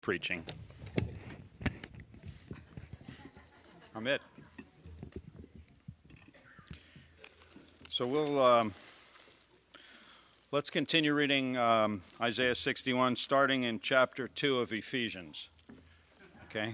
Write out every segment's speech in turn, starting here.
preaching. I'm it. So let's continue reading Isaiah 61, starting in chapter 2 of Ephesians. Okay?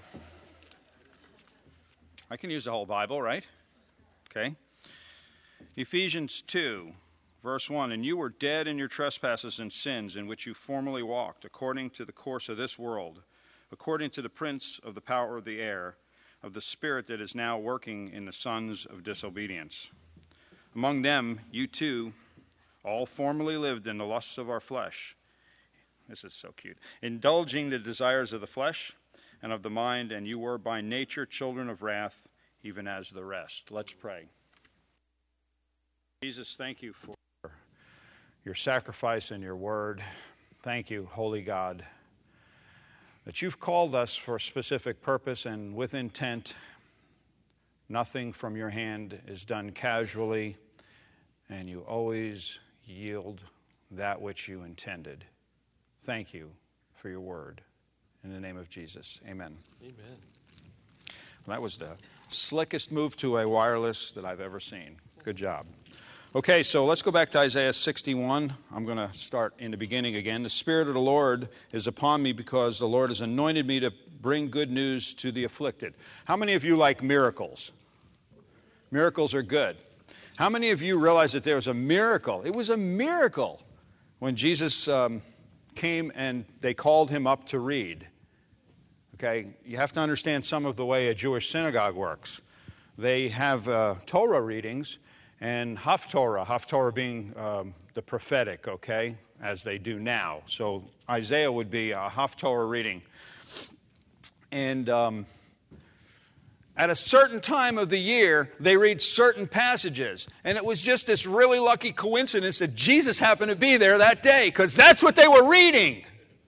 I can use the whole Bible, right? Okay. Ephesians 2, verse 1, "And you were dead in your trespasses and sins in which you formerly walked, according to the course of this world, according to the prince of the power of the air, of the spirit that is now working in the sons of disobedience. Among them, you too, all formerly lived in the lusts of our flesh." This is so cute. "Indulging the desires of the flesh and of the mind, and you were by nature children of wrath, even as the rest." Let's pray. Jesus, thank you for your sacrifice and your word. Thank you, Holy God, that you've called us for a specific purpose and with intent. Nothing from your hand is done casually, and you always yield that which you intended. Thank you for your word. In the name of Jesus, amen. Amen. That was the slickest move to a wireless that I've ever seen. Good job. Okay, so let's go back to Isaiah 61. I'm going to start in the beginning again. "The Spirit of the Lord is upon me because the Lord has anointed me to bring good news to the afflicted." How many of you like miracles? Miracles are good. How many of you realize that there was a miracle? It was a miracle when Jesus came and they called him up to read. Okay, you have to understand some of the way a Jewish synagogue works. They have Torah readings and Haftorah being the prophetic, okay, as they do now. So Isaiah would be a Haftorah reading. And at a certain time of the year, they read certain passages. And it was just this really lucky coincidence that Jesus happened to be there that day, because that's what they were reading.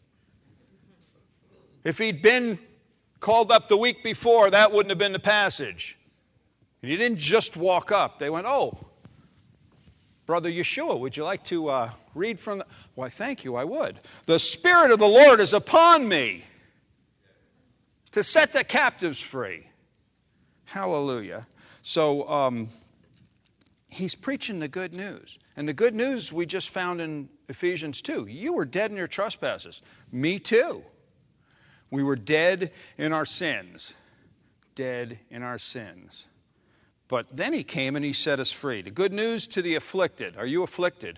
If he'd been called up the week before, that wouldn't have been the passage. And he didn't just walk up. They went, "Oh, Brother Yeshua, would you like to read from the..." "Why, thank you, I would." "The Spirit of the Lord is upon me to set the captives free." Hallelujah. So he's preaching the good news. And the good news we just found in Ephesians 2. You were dead in your trespasses. Me too. We were dead in our sins. Dead in our sins. But then he came and he set us free. The good news to the afflicted. Are you afflicted?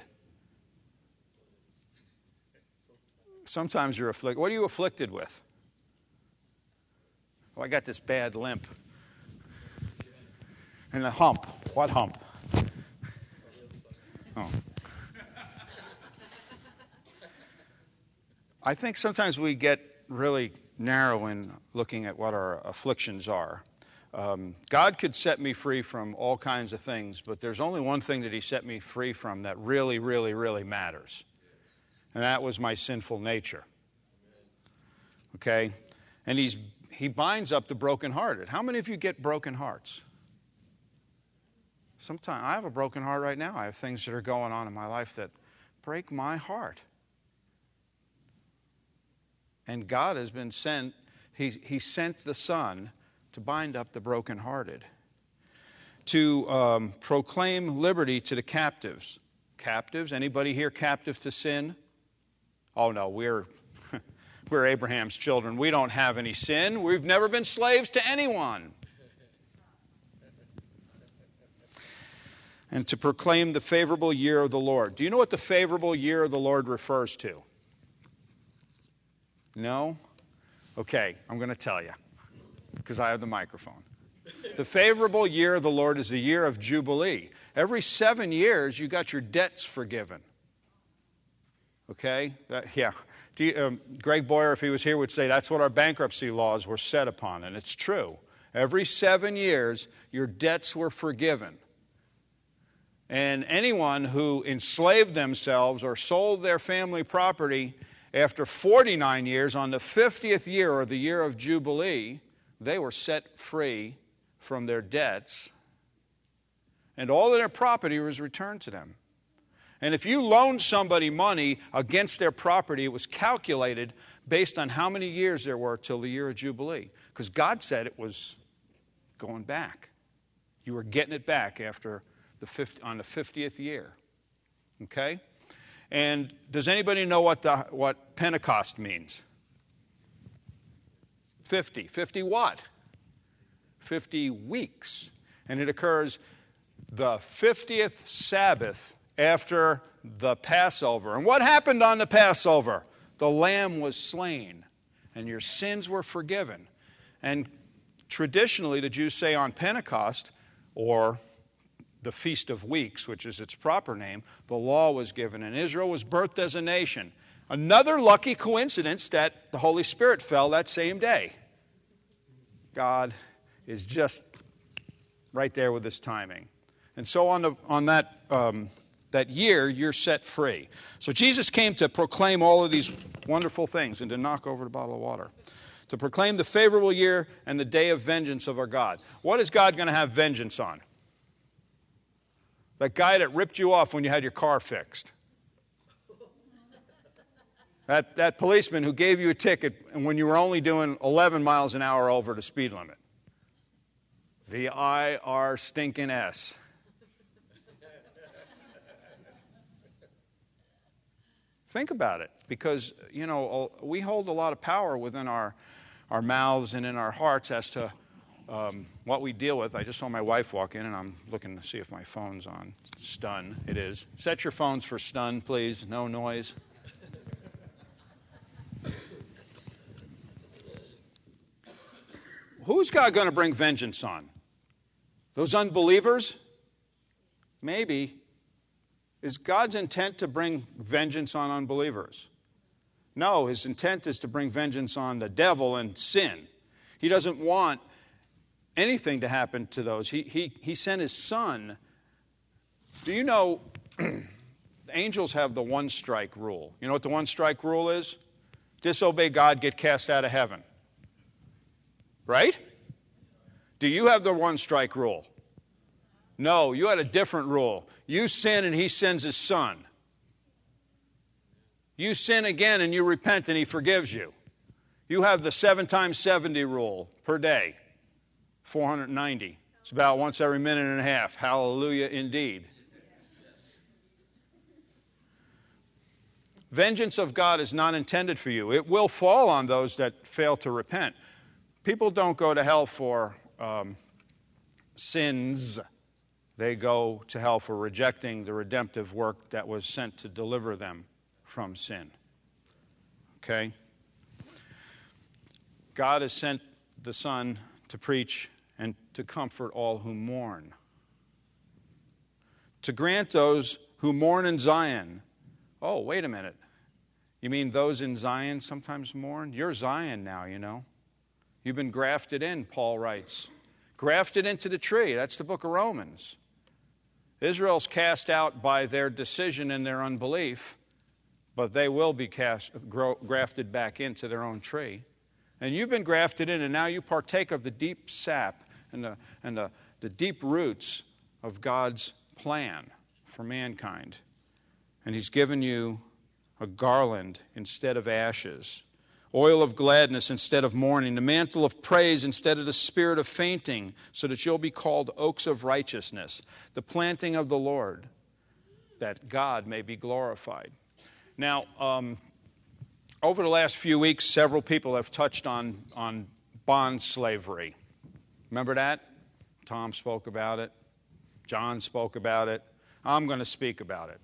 Sometimes you're afflicted. What are you afflicted with? "Oh, I got this bad limp." And a hump. What hump? Oh. I think sometimes we get really narrow in looking at what our afflictions are. God could set me free from all kinds of things, but there's only one thing that he set me free from that really, really, really matters. And that was my sinful nature. Okay? And he binds up the brokenhearted. How many of you get broken hearts? Sometimes I have a broken heart right now. I have things that are going on in my life that break my heart. And God has been sent, he sent the Son to bind up the brokenhearted, to proclaim liberty to the captives. Captives? Anybody here captive to sin? Oh no, we're Abraham's children. We don't have any sin. We've never been slaves to anyone. And to proclaim the favorable year of the Lord. Do you know what the favorable year of the Lord refers to? No? Okay, I'm going to tell you, because I have the microphone. The favorable year of the Lord is the year of Jubilee. Every 7 years, you got your debts forgiven. Okay? Greg Boyer, if he was here, would say that's what our bankruptcy laws were set upon, and it's true. Every 7 years, your debts were forgiven. And anyone who enslaved themselves or sold their family property after 49 years, on the 50th year, or the year of Jubilee, they were set free from their debts, and all of their property was returned to them. And if you loaned somebody money against their property, it was calculated based on how many years there were till the year of Jubilee. Because God said it was going back. You were getting it back after on the 50th year. Okay? And does anybody know what Pentecost means? 50. 50 what? 50 weeks. And it occurs the 50th Sabbath after the Passover. And what happened on the Passover? The Lamb was slain, and your sins were forgiven. And traditionally, the Jews say on Pentecost, or the Feast of Weeks, which is its proper name, the law was given, and Israel was birthed as a nation. Another lucky coincidence that the Holy Spirit fell that same day. God is just right there with his timing. And so on that year, you're set free. So Jesus came to proclaim all of these wonderful things and to knock over the bottle of water. To proclaim the favorable year and the day of vengeance of our God. What is God going to have vengeance on? That guy that ripped you off when you had your car fixed. That policeman who gave you a ticket and when you were only doing 11 miles an hour over the speed limit. The IR stinking S. Think about it, because, we hold a lot of power within our mouths and in our hearts as to what we deal with. I just saw my wife walk in, and I'm looking to see if my phone's on. Stun, it is. Set your phones for stun, please. No noise. Who's God going to bring vengeance on? Those unbelievers? Maybe. Is God's intent to bring vengeance on unbelievers? No, his intent is to bring vengeance on the devil and sin. He doesn't want anything to happen to those. He sent his son. Do you know, angels have the one-strike rule. You know what the one-strike rule is? Disobey God, get cast out of heaven. Right? Do you have the one-strike rule? No, you had a different rule. You sin and he sends his son. You sin again and you repent and he forgives you. You have the 7 times 70 rule per day, 490. It's about once every minute and a half. Hallelujah indeed. Vengeance of God is not intended for you. It will fall on those that fail to repent. People don't go to hell for sins. They go to hell for rejecting the redemptive work that was sent to deliver them from sin. Okay? God has sent the Son to preach and to comfort all who mourn. To grant those who mourn in Zion. Oh, wait a minute. You mean those in Zion sometimes mourn? You're Zion now, you know. You've been grafted in, Paul writes. Grafted into the tree. That's the book of Romans. Israel's cast out by their decision and their unbelief, but they will be grafted back into their own tree. And you've been grafted in, and now you partake of the deep sap and the deep roots of God's plan for mankind. And he's given you a garland instead of ashes, oil of gladness instead of mourning, the mantle of praise instead of the spirit of fainting, so that you'll be called oaks of righteousness, the planting of the Lord, that God may be glorified. Now, over the last few weeks, several people have touched on bond slavery. Remember that? Tom spoke about it. John spoke about it. I'm going to speak about it.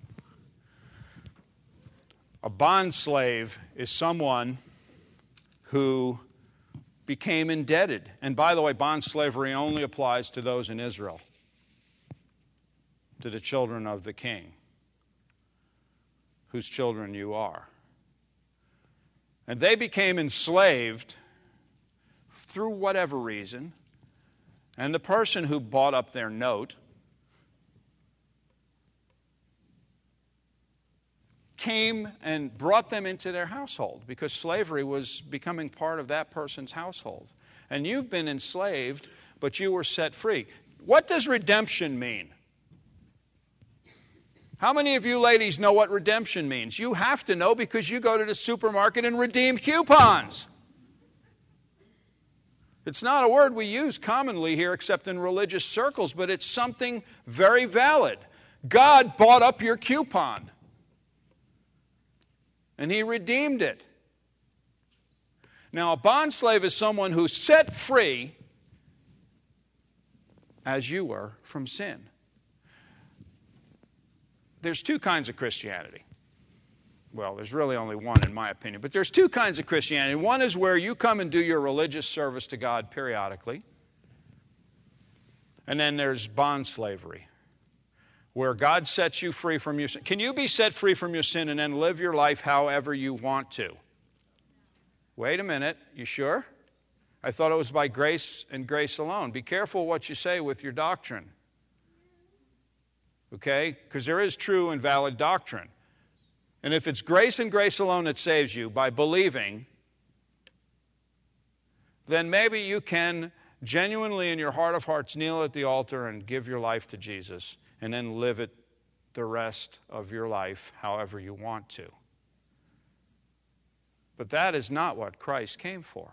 A bond slave is someone who became indebted. And by the way, bond slavery only applies to those in Israel, to the children of the king, whose children you are. And they became enslaved through whatever reason, and the person who bought up their note came and brought them into their household, because slavery was becoming part of that person's household. And you've been enslaved, but you were set free. What does redemption mean? How many of you ladies know what redemption means? You have to know because you go to the supermarket and redeem coupons. It's not a word we use commonly here except in religious circles, but it's something very valid. God bought up your coupon, and He redeemed it. Now, a bondslave is someone who's set free, as you were, from sin. There's two kinds of Christianity. Well, there's really only one in my opinion, but there's two kinds of Christianity. One is where you come and do your religious service to God periodically. And then there's bond slavery, where God sets you free from your sin. Can you be set free from your sin and then live your life however you want to? Wait a minute, you sure? I thought it was by grace and grace alone. Be careful what you say with your doctrine. Okay? Because there is true and valid doctrine. And if it's grace and grace alone that saves you by believing, then maybe you can genuinely in your heart of hearts kneel at the altar and give your life to Jesus and then live it the rest of your life however you want to. But that is not what Christ came for.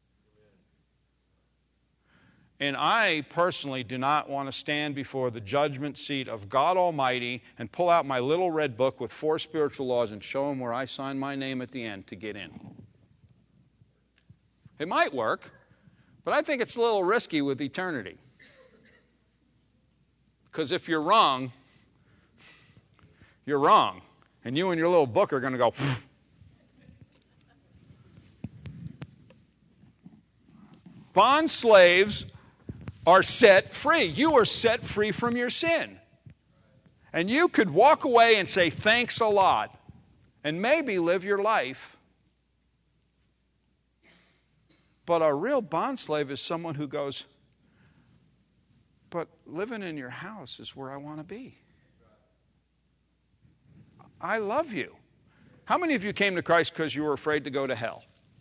And I personally do not want to stand before the judgment seat of God Almighty and pull out my little red book with 4 spiritual laws and show Him where I sign my name at the end to get in. It might work, but I think it's a little risky with eternity. Because if you're wrong, you're wrong. And you and your little book are going to go, pfft. Bond slaves are set free. You are set free from your sin. And you could walk away and say, thanks a lot, and maybe live your life. But a real bond slave is someone who goes, but living in your house is where I want to be. I love you. How many of you came to Christ because you were afraid to go to hell?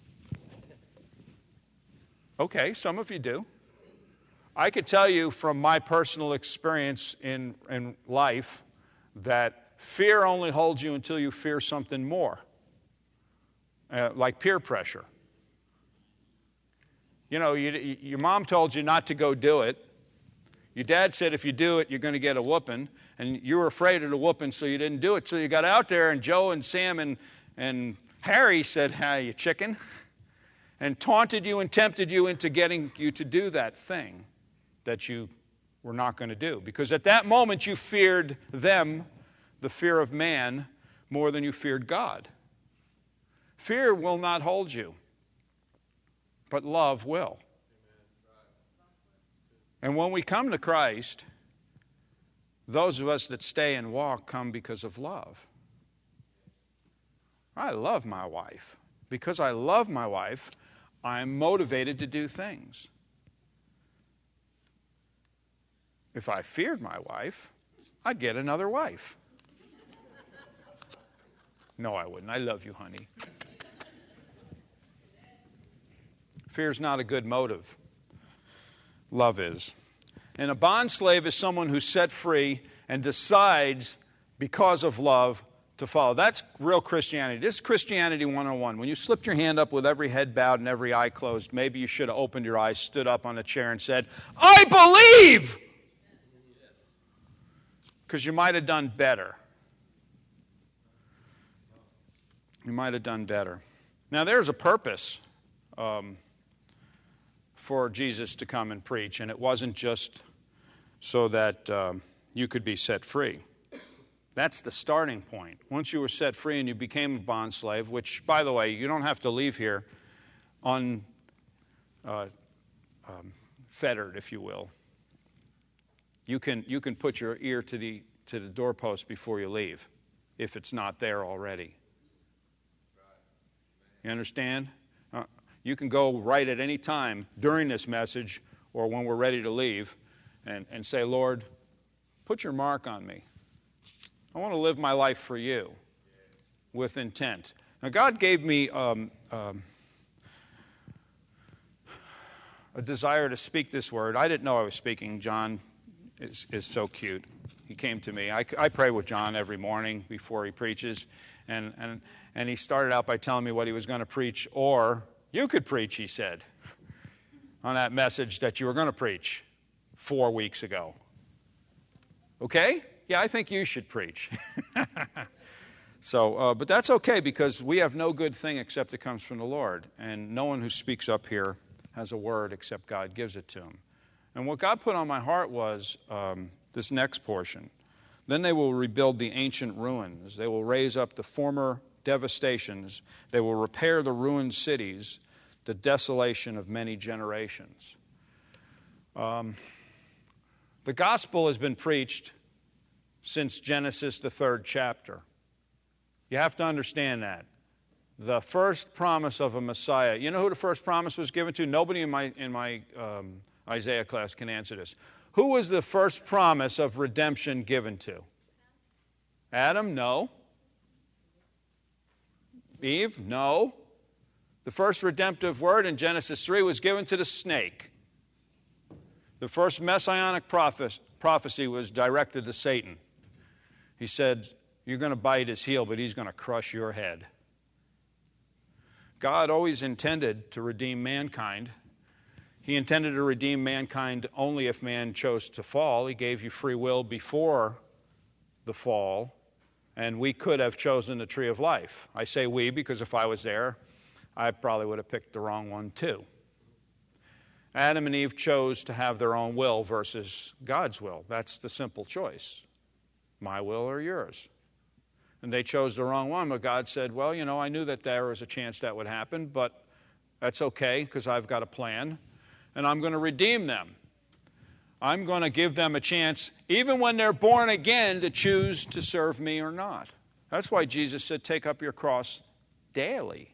Okay, some of you do. I could tell you from my personal experience in life that fear only holds you until you fear something more, like peer pressure. You know, your mom told you not to go do it. Your dad said if you do it, you're going to get a whooping. And you were afraid of the whooping, so you didn't do it. So you got out there, and Joe and Sam and Harry said, hey, you chicken, and taunted you and tempted you into getting you to do that thing that you were not going to do. Because at that moment you feared them, the fear of man, more than you feared God. Fear will not hold you, but love will. And when we come to Christ, those of us that stay and walk come because of love. I love my wife. Because I love my wife, I'm motivated to do things. If I feared my wife, I'd get another wife. No, I wouldn't. I love you, honey. Fear's not a good motive. Love is. And a bond slave is someone who's set free and decides, because of love, to follow. That's real Christianity. This is Christianity 101. When you slipped your hand up with every head bowed and every eye closed, maybe you should have opened your eyes, stood up on a chair and said, I believe! Because you might have done better. You might have done better. Now, there's a purpose for Jesus to come and preach, and it wasn't just so that you could be set free. That's the starting point. Once you were set free and you became a bond slave, which, by the way, you don't have to leave here unfettered, if you will. You can put your ear to the doorpost before you leave, if it's not there already. You understand? You can go right at any time during this message or when we're ready to leave and say, Lord, put your mark on me. I want to live my life for you with intent. Now, God gave me a desire to speak this word. I didn't know I was speaking. John is so cute. He came to me. I pray with John every morning before he preaches. And he started out by telling me what he was going to preach. Or you could preach, he said, on that message that you were going to preach 4 weeks ago. Okay? Yeah, I think you should preach. So, but that's okay, because we have no good thing except it comes from the Lord. And no one who speaks up here has a word except God gives it to him. And what God put on my heart was this next portion. Then they will rebuild the ancient ruins. They will raise up the former devastations. They will repair the ruined cities, the desolation of many generations. The gospel has been preached since Genesis, the 3rd chapter. You have to understand that. The first promise of a Messiah. You know who the first promise was given to? Nobody in my Isaiah class can answer this. Who was the first promise of redemption given to? Adam? No. Eve? No. The first redemptive word in Genesis 3 was given to the snake. The first messianic prophecy was directed to Satan. He said, you're going to bite his heel, but he's going to crush your head. God always intended to redeem mankind. He intended to redeem mankind only if man chose to fall. He gave you free will before the fall, and we could have chosen the tree of life. I say we because if I was there, I probably would have picked the wrong one too. Adam and Eve chose to have their own will versus God's will. That's the simple choice. My will or yours. And they chose the wrong one, but God said, well, you know, I knew that there was a chance that would happen, but that's okay because I've got a plan, and I'm going to redeem them. I'm going to give them a chance, even when they're born again, to choose to serve me or not. That's why Jesus said, take up your cross daily.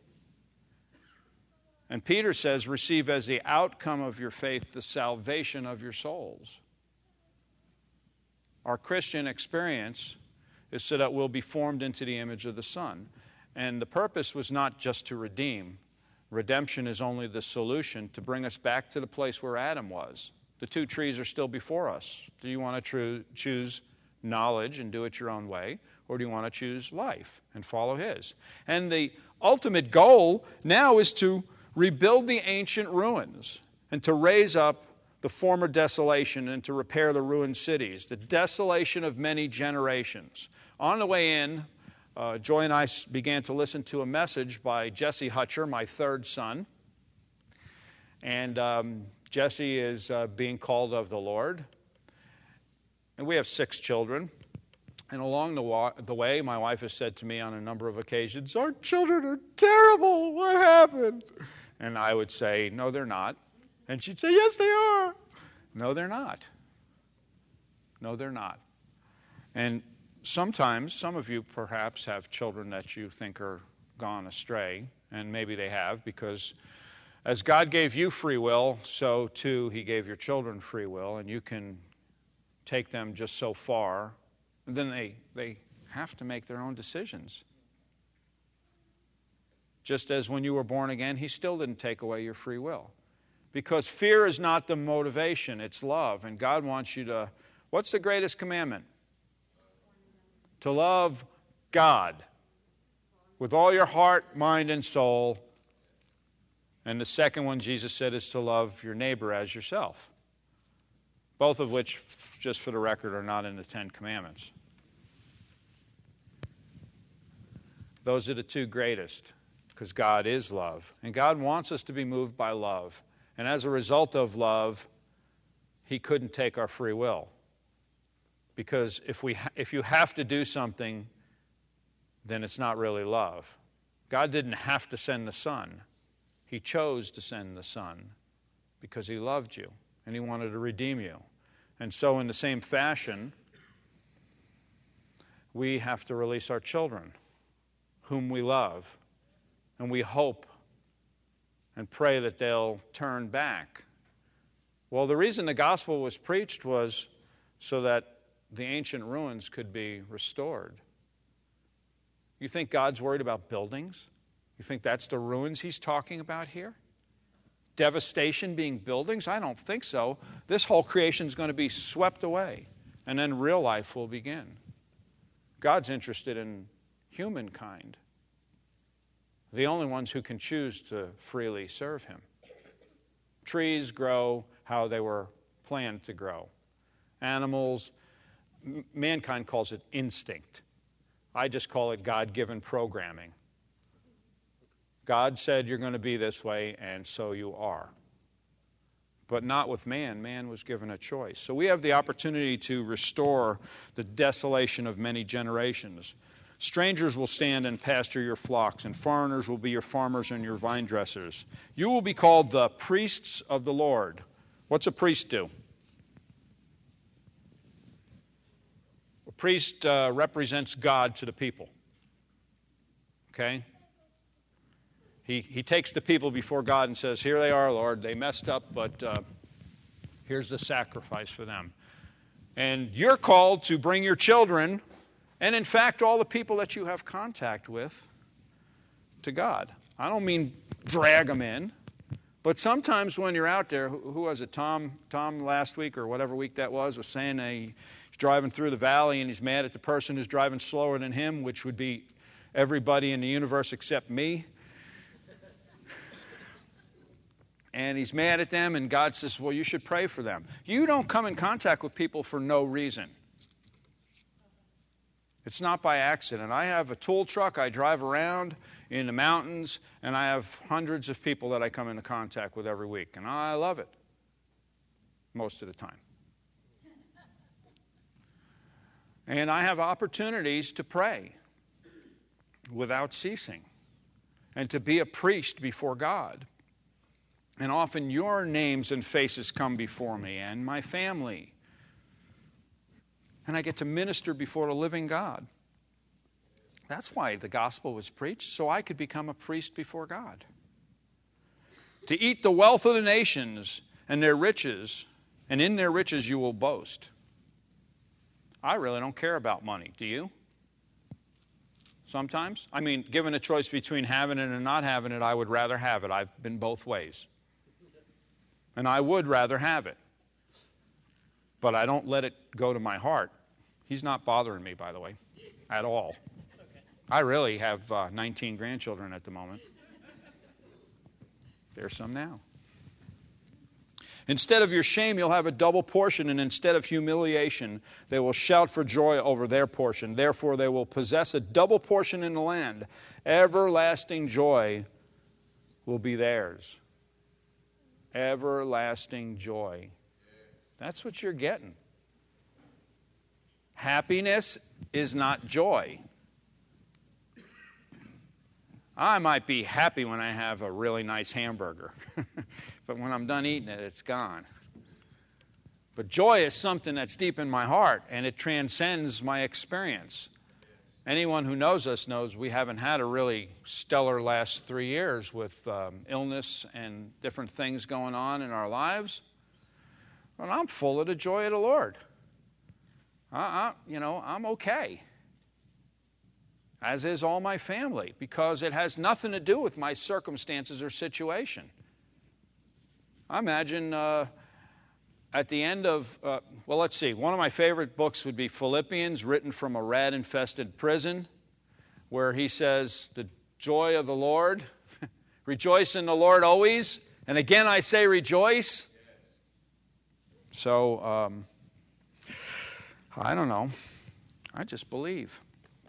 And Peter says, receive as the outcome of your faith the salvation of your souls. Our Christian experience is so that we'll be formed into the image of the Son. And the purpose was not just to redeem. Redemption is only the solution to bring us back to the place where Adam was. The two trees are still before us. Do you want to choose knowledge and do it your own way? Or do you want to choose life and follow his? And the ultimate goal now is to rebuild the ancient ruins and to raise up the former desolation and to repair the ruined cities, the desolation of many generations. On the way in, Joy and I began to listen to a message by Jesse Hutcher, my third son. And Jesse is being called of the Lord. And we have 6 children. And along the way, my wife has said to me on a number of occasions, our children are terrible. What happened? And I would say, no, they're not. And she'd say, yes, they are. No, they're not. No, they're not. And sometimes, some of you perhaps have children that you think are gone astray, and maybe they have, because as God gave you free will, so too he gave your children free will, and you can take them just so far, and then they have to make their own decisions. Just as when you were born again, he still didn't take away your free will. Because fear is not the motivation, it's love. And God wants you to, what's the greatest commandment? To love God with all your heart, mind, and soul. And the second one, Jesus said, is to love your neighbor as yourself. Both of which, just for the record, are not in the 10 Commandments. Those are the 2 greatest, because God is love. And God wants us to be moved by love. And as a result of love, he couldn't take our free will. Because if you have to do something, then it's not really love. God didn't have to send the Son. He chose to send the Son because he loved you and he wanted to redeem you. And so in the same fashion, we have to release our children, whom we love, and we hope and pray that they'll turn back. Well, the reason the gospel was preached was so that the ancient ruins could be restored. You think God's worried about buildings? You think that's the ruins he's talking about here? Devastation being buildings? I don't think so. This whole creation is going to be swept away. and then real life will begin. God's interested in humankind, the only ones who can choose to freely serve him. Trees grow how they were planned to grow. Animals, mankind calls it instinct. I just call it God-given programming. God said you're going to be this way, and so you are. But not with man. Man was given a choice. So we have the opportunity to restore the desolation of many generations. Strangers will stand and pasture your flocks, and foreigners will be your farmers and your vine dressers. You will be called the priests of the Lord. What's a priest do? A priest represents God to the people. Okay? He takes the people before God and says, here they are, Lord. They messed up, but here's the sacrifice for them. And you're called to bring your children, and in fact, all the people that you have contact with, to God. I don't mean drag them in, but sometimes when you're out there, who was it, Tom last week or whatever week that was saying he's driving through the valley and he's mad at the person who's driving slower than him, which would be everybody in the universe except me. And he's mad at them, and God says, well, you should pray for them. You don't come in contact with people for no reason. It's not by accident. I have a tool truck. I drive around in the mountains, and I have hundreds of people that I come into contact with every week. And I love it most of the time. And I have opportunities to pray without ceasing and to be a priest before God. And often your names and faces come before me and my family. And I get to minister before the living God. That's why the gospel was preached, so I could become a priest before God. To eat the wealth of the nations and their riches, and in their riches you will boast. I really don't care about money. Do you? Sometimes? I mean, given a choice between having it and not having it, I would rather have it. I've been both ways. And I would rather have it. But I don't let it go to my heart. He's not bothering me, by the way, at all. Okay. I really have 19 grandchildren at the moment. There's some now. Instead of your shame, you'll have a double portion, and instead of humiliation, they will shout for joy over their portion. Therefore, they will possess a double portion in the land. Everlasting joy will be theirs. Everlasting joy. That's what you're getting. Happiness is not joy. I might be happy when I have a really nice hamburger, but when I'm done eating it, it's gone. But joy is something that's deep in my heart, and it transcends my experience. Anyone who knows us knows we haven't had a really stellar last 3 years with illness and different things going on in our lives. But I'm full of the joy of the Lord. I'm okay. As is all my family, because it has nothing to do with my circumstances or situation. I imagine at the end of, let's see, one of my favorite books would be Philippians, written from a rat-infested prison, where he says, the joy of the Lord, rejoice in the Lord always, and again I say rejoice. So, I don't know. I just believe.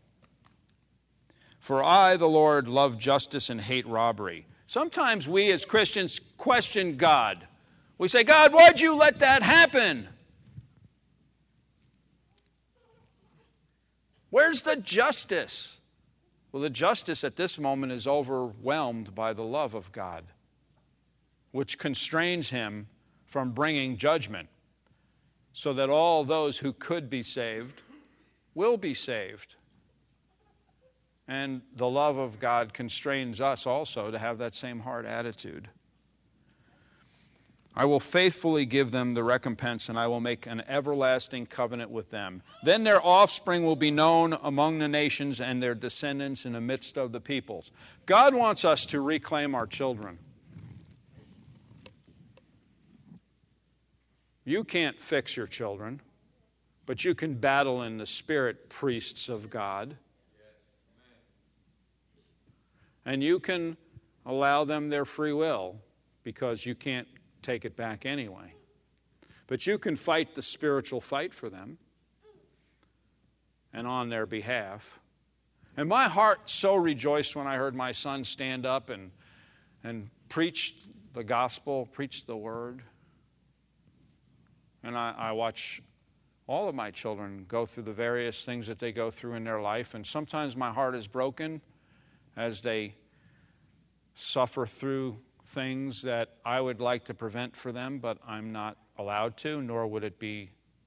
For I, the Lord, love justice and hate robbery. Sometimes we as Christians question God. We say, God, why'd you let that happen? Where's the justice? Well, the justice at this moment is overwhelmed by the love of God, which constrains him from bringing judgment, so that all those who could be saved will be saved. And the love of God constrains us also to have that same heart attitude. I will faithfully give them the recompense, and I will make an everlasting covenant with them. Then their offspring will be known among the nations, and their descendants in the midst of the peoples. God wants us to reclaim our children. You can't fix your children, But you can battle in the spirit, priests of God. And you can allow them their free will because you can't take it back anyway. But you can fight the spiritual fight for them and on their behalf. And my heart so rejoiced when I heard my son stand up and preach the gospel, preach the word. And I watch all of my children go through the various things that they go through in their life. And sometimes my heart is broken as they suffer through things that I would like to prevent for them, but I'm not allowed to, nor would it be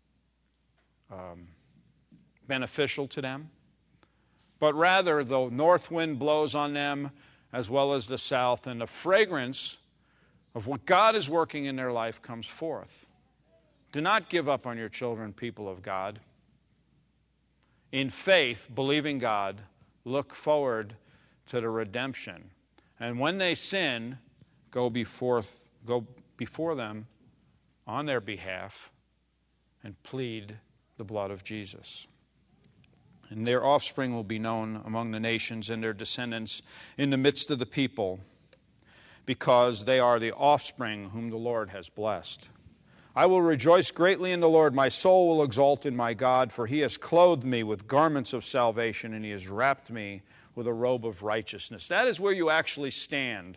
beneficial to them. But rather, the north wind blows on them as well as the south, and the fragrance of what God is working in their life comes forth. Do not give up on your children, people of God. In faith, believing God, look forward to the redemption. And when they sin, go before them on their behalf and plead the blood of Jesus. And their offspring will be known among the nations and their descendants in the midst of the people, because they are the offspring whom the Lord has blessed. I will rejoice greatly in the Lord. My soul will exult in my God, for he has clothed me with garments of salvation, and he has wrapped me with a robe of righteousness. That is where you actually stand.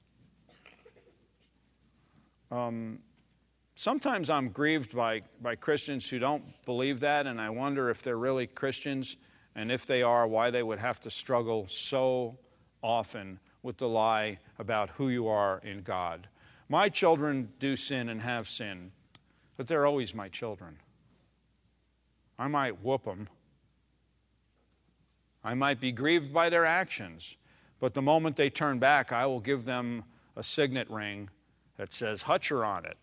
Sometimes I'm grieved by Christians who don't believe that, and I wonder if they're really Christians, and if they are, why they would have to struggle so often with the lie about who you are in God. My children do sin and have sinned, but they're always my children. I might whoop them. I might be grieved by their actions, but the moment they turn back, I will give them a signet ring that says Hutcher on it.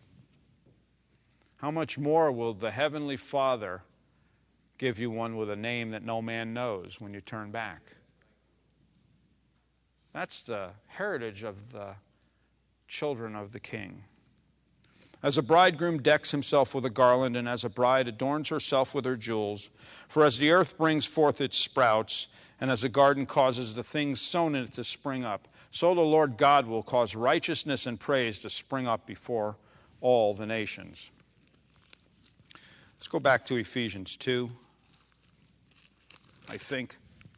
How much more will the Heavenly Father give you one with a name that no man knows when you turn back? That's the heritage of the children of the King. As a bridegroom decks himself with a garland, and as a bride adorns herself with her jewels, for as the earth brings forth its sprouts, and as a garden causes the things sown in it to spring up, so the Lord God will cause righteousness and praise to spring up before all the nations. Let's go back to Ephesians 2, I think.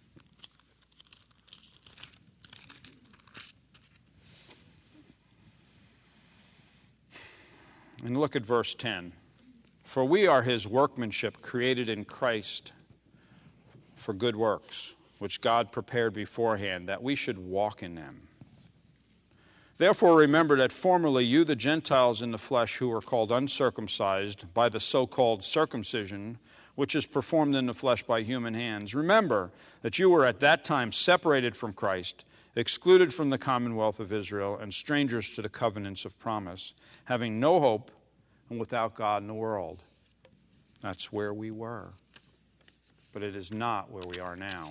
And look at verse 10. For we are his workmanship, created in Christ for good works, which God prepared beforehand, that we should walk in them. Therefore remember that formerly you, the Gentiles in the flesh, who were called uncircumcised by the so-called circumcision, which is performed in the flesh by human hands, remember that you were at that time separated from Christ, excluded from the commonwealth of Israel, and strangers to the covenants of promise, having no hope and without God in the world. That's where we were. But it is not where we are now.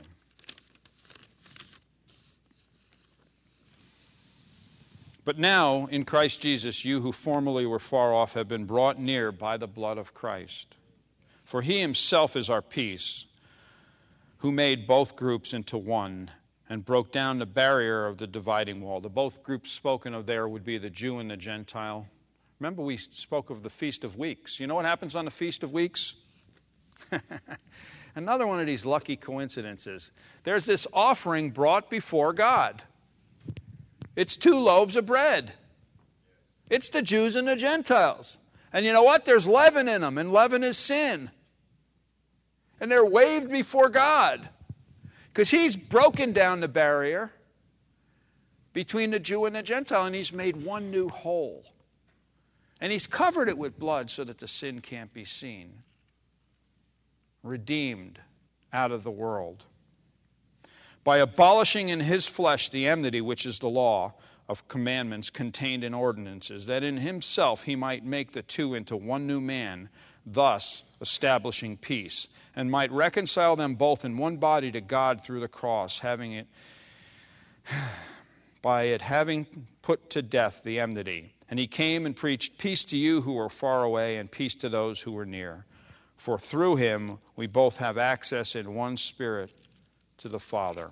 But now, in Christ Jesus, you who formerly were far off have been brought near by the blood of Christ. For he himself is our peace, who made both groups into one and broke down the barrier of the dividing wall. The both groups spoken of there would be the Jew and the Gentile. Remember, we spoke of the Feast of Weeks. You know what happens on the Feast of Weeks? Another one of these lucky coincidences. There's this offering brought before God. It's 2 loaves of bread. It's the Jews and the Gentiles. And you know what? There's leaven in them, and leaven is sin. And they're waved before God, because he's broken down the barrier between the Jew and the Gentile, and he's made one new whole. And he's covered it with blood so that the sin can't be seen. Redeemed out of the world. By abolishing in his flesh the enmity, which is the law of commandments contained in ordinances, that in himself he might make the two into one new man, thus establishing peace, and might reconcile them both in one body to God through the cross, having put to death the enmity. And he came and preached peace to you who were far away, and peace to those who were near. For through him we both have access in one Spirit to the Father.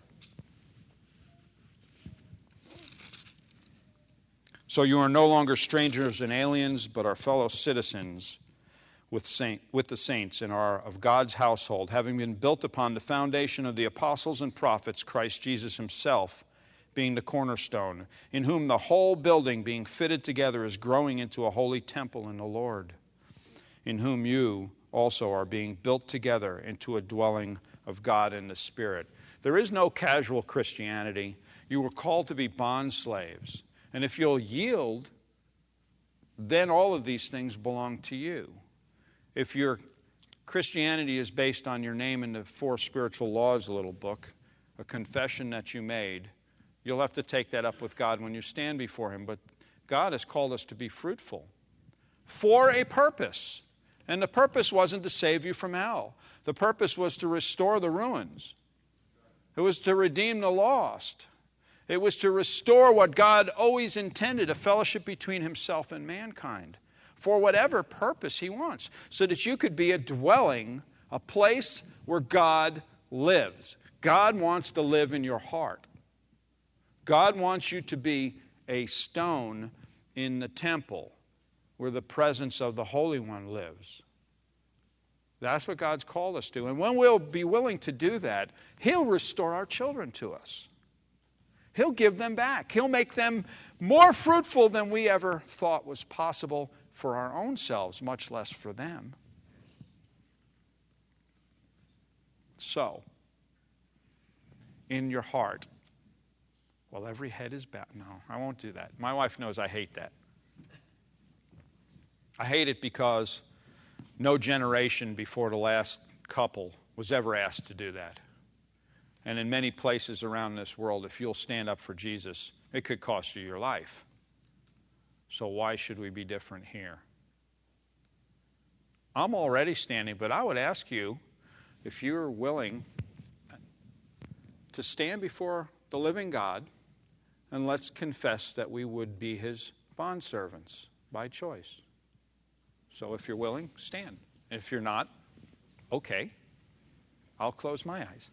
So you are no longer strangers and aliens, but are fellow citizens with the saints and are of God's household, having been built upon the foundation of the apostles and prophets, Christ Jesus himself being the cornerstone, in whom the whole building being fitted together is growing into a holy temple in the Lord, in whom you also are being built together into a dwelling of God in the Spirit. There is no casual Christianity. You were called to be bond slaves. And if you'll yield, then all of these things belong to you. If your Christianity is based on your name in the Four Spiritual Laws little book, a confession that you made, you'll have to take that up with God when you stand before him. But God has called us to be fruitful for a purpose. And the purpose wasn't to save you from hell. The purpose was to restore the ruins. It was to redeem the lost. It was to restore what God always intended, a fellowship between himself and mankind, for whatever purpose he wants, so that you could be a dwelling, a place where God lives. God wants to live in your heart. God wants you to be a stone in the temple where the presence of the Holy One lives. That's what God's called us to. And when we'll be willing to do that, he'll restore our children to us. He'll give them back. He'll make them more fruitful than we ever thought was possible for our own selves, much less for them. So, in your heart, well, every head is bowed. No, I won't do that. My wife knows I hate that. I hate it because no generation before the last couple was ever asked to do that. And in many places around this world, if you'll stand up for Jesus, it could cost you your life. So why should we be different here? I'm already standing, but I would ask you, if you're willing to stand before the living God, and let's confess that we would be his bondservants by choice. So if you're willing, stand. And if you're not, okay, I'll close my eyes.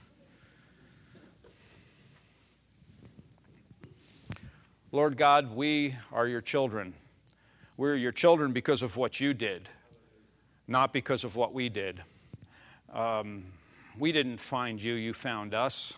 Lord God, we are your children. We're your children because of what you did, not because of what we did. We didn't find you, you found us.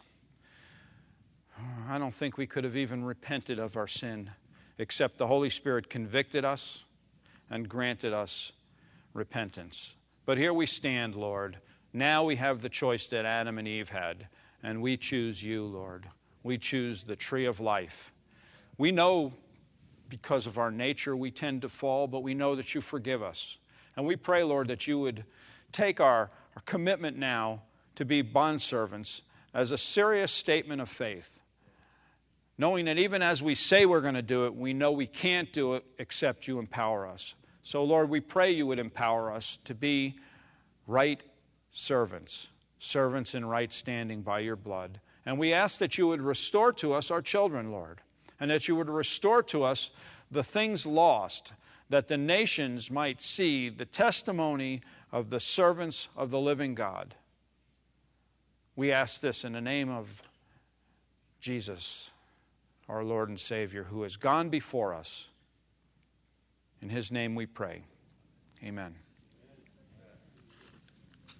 I don't think we could have even repented of our sin, except the Holy Spirit convicted us and granted us repentance. But here we stand, Lord. Now we have the choice that Adam and Eve had, and we choose you, Lord. We choose the tree of life. We know because of our nature we tend to fall, but we know that you forgive us. And we pray, Lord, that you would take our commitment now to be bondservants as a serious statement of faith, knowing that even as we say we're going to do it, we know we can't do it except you empower us. So, Lord, we pray you would empower us to be right servants, servants in right standing by your blood. And we ask that you would restore to us our children, Lord, and that you would restore to us the things lost, that the nations might see the testimony of the servants of the living God. We ask this in the name of Jesus, our Lord and Savior, who has gone before us. In his name we pray. Amen.